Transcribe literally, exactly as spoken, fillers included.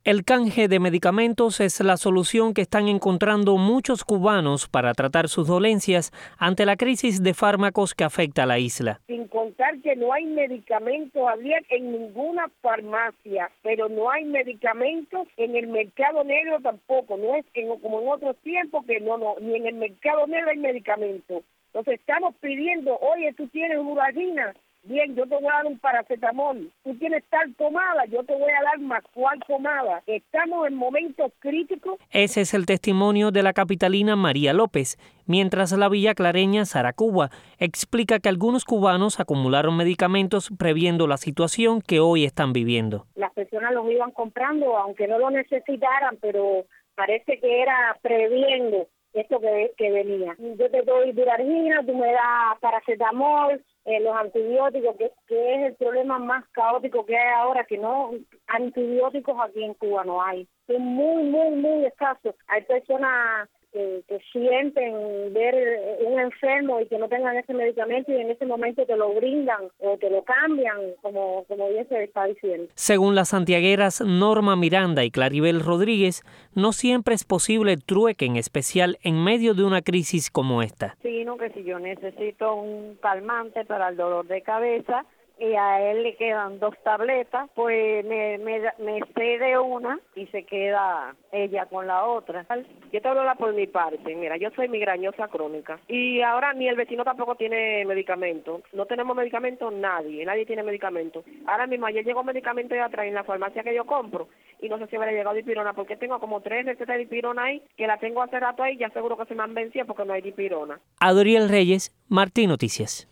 El canje de medicamentos es la solución que están encontrando muchos cubanos para tratar sus dolencias ante la crisis de fármacos que afecta a la isla. Sin contar que no hay medicamentos abiertos en ninguna farmacia, pero no hay medicamentos en el mercado negro tampoco, no es en, como en otros tiempos que no, no, ni en el mercado negro hay medicamentos. Entonces estamos pidiendo, oye, tú tienes uragina, bien, yo te voy a dar un paracetamol. Tú tienes tal pomada, yo te voy a dar más cual pomada. Estamos en momentos críticos. Ese es el testimonio de la capitalina María López, mientras la villaclareña Sara Cuba explica que algunos cubanos acumularon medicamentos previendo la situación que hoy están viviendo. Las personas los iban comprando, aunque no lo necesitaran, pero parece que era previendo esto que, que venía. Yo te doy durargina, tú me das paracetamol, eh, los antibióticos, que, que es el problema más caótico que hay ahora, que no antibióticos aquí en Cuba no hay. Son muy, muy, muy escasos. Hay personas que, que sienten ver un enfermo y que no tengan ese medicamento y en ese momento te lo brindan o te lo cambian, como, como bien se está diciendo. Según las santiagueras Norma Miranda y Claribel Rodríguez, no siempre es posible el trueque, en especial en medio de una crisis como esta. Sino que si yo necesito un calmante para el dolor de cabeza y a él le quedan dos tabletas, pues me, me, me cede una y se queda ella con la otra. Yo te hablo por mi parte, mira, yo soy migrañosa crónica y ahora ni el vecino tampoco tiene medicamento. No tenemos medicamento nadie, nadie tiene medicamento. Ahora mismo ayer llegó medicamento de atrás en la farmacia que yo compro y no sé si me ha llegado dipirona porque tengo como tres recetas de dipirona ahí que la tengo hace rato ahí y ya seguro que se me han vencido porque no hay dipirona. Adoriel Reyes, Martín Noticias.